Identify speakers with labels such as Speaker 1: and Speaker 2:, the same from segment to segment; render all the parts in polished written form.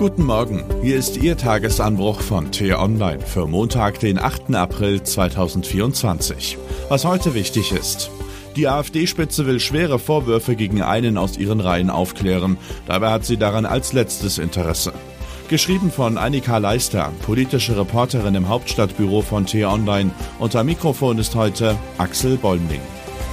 Speaker 1: Guten Morgen, hier ist Ihr Tagesanbruch von T-Online für Montag, den 8. April 2024. Was heute wichtig ist: Die AfD-Spitze will schwere Vorwürfe gegen einen aus ihren Reihen aufklären. Dabei hat sie daran als letztes Interesse. Geschrieben von Annika Leister, politische Reporterin im Hauptstadtbüro von T-Online. Und am Mikrofon ist heute Axel Bollming.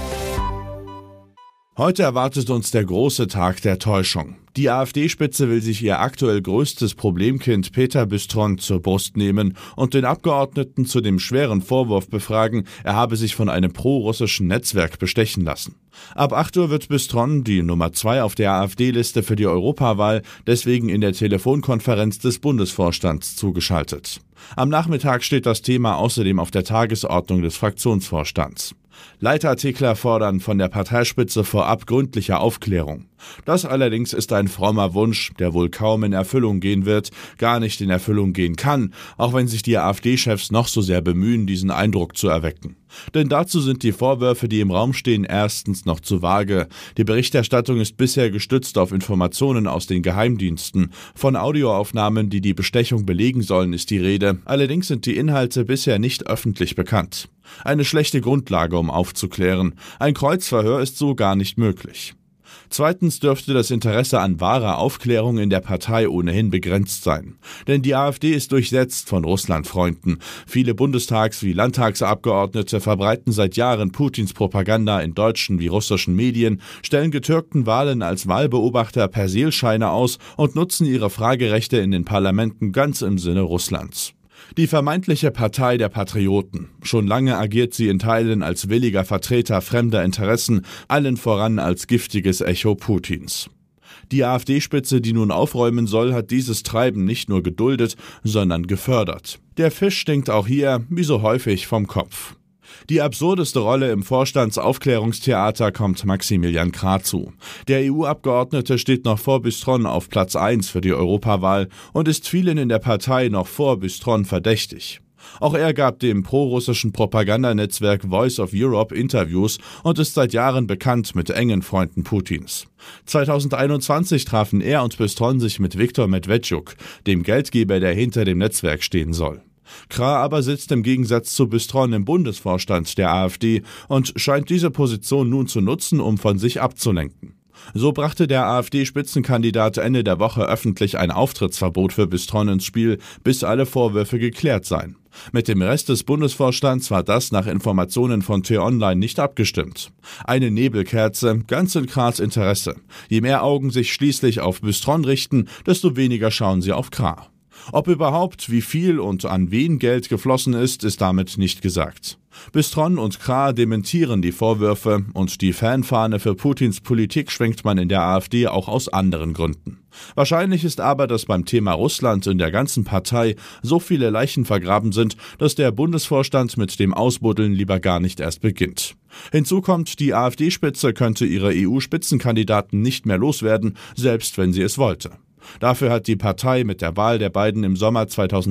Speaker 1: Heute erwartet uns der große Tag der Täuschung. Die AfD-Spitze will sich ihr aktuell größtes Problemkind Peter Büstron zur Brust nehmen und den Abgeordneten zu dem schweren Vorwurf befragen, er habe sich von einem pro-russischen Netzwerk bestechen lassen. Ab 8 Uhr wird Büstron, die Nummer 2 auf der AfD-Liste für die Europawahl, deswegen in der Telefonkonferenz des Bundesvorstands zugeschaltet. Am Nachmittag steht das Thema außerdem auf der Tagesordnung des Fraktionsvorstands. Leitartikler fordern von der Parteispitze vorab gründliche Aufklärung. Das allerdings ist ein frommer Wunsch, der wohl kaum in Erfüllung gehen wird, gar nicht in Erfüllung gehen kann, auch wenn sich die AfD-Chefs noch so sehr bemühen, diesen Eindruck zu erwecken. Denn dazu sind die Vorwürfe, die im Raum stehen, erstens noch zu vage. Die Berichterstattung ist bisher gestützt auf Informationen aus den Geheimdiensten. Von Audioaufnahmen, die die Bestechung belegen sollen, ist die Rede. Allerdings sind die Inhalte bisher nicht öffentlich bekannt. Eine schlechte Grundlage, um aufzuklären. Ein Kreuzverhör ist so gar nicht möglich. Zweitens dürfte das Interesse an wahrer Aufklärung in der Partei ohnehin begrenzt sein. Denn die AfD ist durchsetzt von Russlandfreunden. Viele Bundestags- wie Landtagsabgeordnete verbreiten seit Jahren Putins Propaganda in deutschen wie russischen Medien, stellen getürkten Wahlen als Wahlbeobachter Persilscheine aus und nutzen ihre Fragerechte in den Parlamenten ganz im Sinne Russlands. Die vermeintliche Partei der Patrioten. Schon lange agiert sie in Teilen als williger Vertreter fremder Interessen, allen voran als giftiges Echo Putins. Die AfD-Spitze, die nun aufräumen soll, hat dieses Treiben nicht nur geduldet, sondern gefördert. Der Fisch stinkt auch hier, wie so häufig, vom Kopf. Die absurdeste Rolle im Vorstandsaufklärungstheater kommt Maximilian Krah zu. Der EU-Abgeordnete steht noch vor Büstron auf Platz 1 für die Europawahl und ist vielen in der Partei noch vor Büstron verdächtig. Auch er gab dem prorussischen Propagandanetzwerk Voice of Europe Interviews und ist seit Jahren bekannt mit engen Freunden Putins. 2021 trafen er und Büstron sich mit Viktor Medvedchuk, dem Geldgeber, der hinter dem Netzwerk stehen soll. Krah aber sitzt im Gegensatz zu Büstron im Bundesvorstand der AfD und scheint diese Position nun zu nutzen, um von sich abzulenken. So brachte der AfD-Spitzenkandidat Ende der Woche öffentlich ein Auftrittsverbot für Büstron ins Spiel, bis alle Vorwürfe geklärt seien. Mit dem Rest des Bundesvorstands war das nach Informationen von T-Online nicht abgestimmt. Eine Nebelkerze, ganz in Krahs Interesse. Je mehr Augen sich schließlich auf Büstron richten, desto weniger schauen sie auf Krah. Ob überhaupt, wie viel und an wen Geld geflossen ist damit nicht gesagt. Büstron und Krah dementieren die Vorwürfe und die Fanfahne für Putins Politik schwenkt man in der AfD auch aus anderen Gründen. Wahrscheinlich ist aber, dass beim Thema Russland in der ganzen Partei so viele Leichen vergraben sind, dass der Bundesvorstand mit dem Ausbuddeln lieber gar nicht erst beginnt. Hinzu kommt, die AfD-Spitze könnte ihre EU-Spitzenkandidaten nicht mehr loswerden, selbst wenn sie es wollte. Dafür hat die Partei mit der Wahl der beiden im Sommer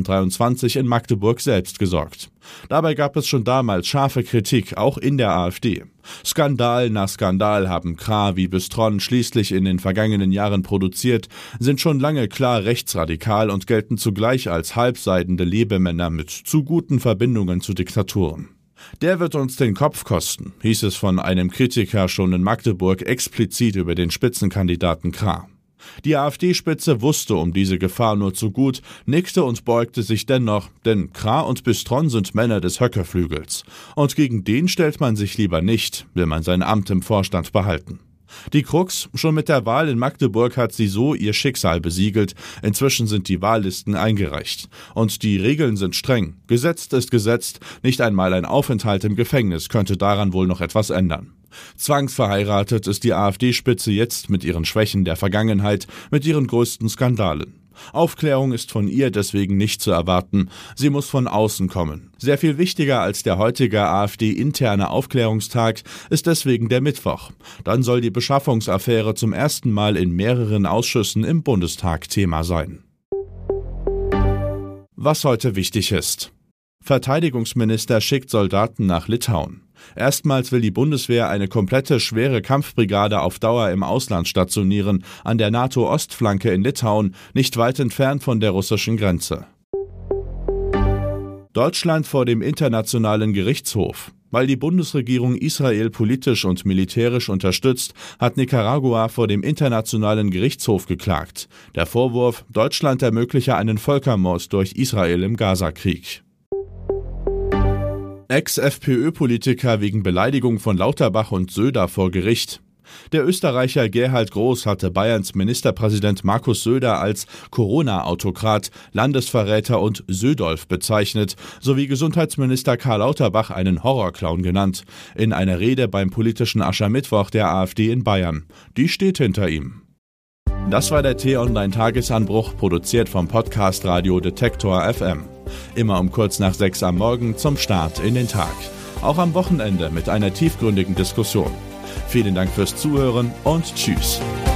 Speaker 1: 2023 in Magdeburg selbst gesorgt. Dabei gab es schon damals scharfe Kritik, auch in der AfD. Skandal nach Skandal haben Krah wie Büstron schließlich in den vergangenen Jahren produziert, sind schon lange klar rechtsradikal und gelten zugleich als halbseidende Lebemänner mit zu guten Verbindungen zu Diktaturen. Der wird uns den Kopf kosten, hieß es von einem Kritiker schon in Magdeburg explizit über den Spitzenkandidaten Krah. Die AfD-Spitze wusste um diese Gefahr nur zu gut, nickte und beugte sich dennoch, denn Krah und Büstron sind Männer des Höckerflügels. Und gegen den stellt man sich lieber nicht, will man sein Amt im Vorstand behalten. Die Krux, schon mit der Wahl in Magdeburg hat sie so ihr Schicksal besiegelt, inzwischen sind die Wahllisten eingereicht. Und die Regeln sind streng, gesetzt ist gesetzt, nicht einmal ein Aufenthalt im Gefängnis könnte daran wohl noch etwas ändern. Zwangsverheiratet ist die AfD-Spitze jetzt mit ihren Schwächen der Vergangenheit, mit ihren größten Skandalen. Aufklärung ist von ihr deswegen nicht zu erwarten, sie muss von außen kommen. Sehr viel wichtiger als der heutige AfD-interne Aufklärungstag ist deswegen der Mittwoch. Dann soll die Beschaffungsaffäre zum ersten Mal in mehreren Ausschüssen im Bundestag Thema sein. Was heute wichtig ist: Verteidigungsminister schickt Soldaten nach Litauen. Erstmals will die Bundeswehr eine komplette schwere Kampfbrigade auf Dauer im Ausland stationieren, an der NATO-Ostflanke in Litauen, nicht weit entfernt von der russischen Grenze. Deutschland vor dem Internationalen Gerichtshof. Weil die Bundesregierung Israel politisch und militärisch unterstützt, hat Nicaragua vor dem Internationalen Gerichtshof geklagt. Der Vorwurf, Deutschland ermögliche einen Völkermord durch Israel im Gazakrieg. Ex-FPÖ-Politiker wegen Beleidigung von Lauterbach und Söder vor Gericht. Der Österreicher Gerhard Groß hatte Bayerns Ministerpräsident Markus Söder als Corona-Autokrat, Landesverräter und Södolf bezeichnet, sowie Gesundheitsminister Karl Lauterbach einen Horrorclown genannt, in einer Rede beim politischen Aschermittwoch der AfD in Bayern. Die steht hinter ihm. Das war der T-Online-Tagesanbruch, produziert vom Podcast Radio Detektor FM. Immer um kurz nach 6 am Morgen zum Start in den Tag. Auch am Wochenende mit einer tiefgründigen Diskussion. Vielen Dank fürs Zuhören und tschüss.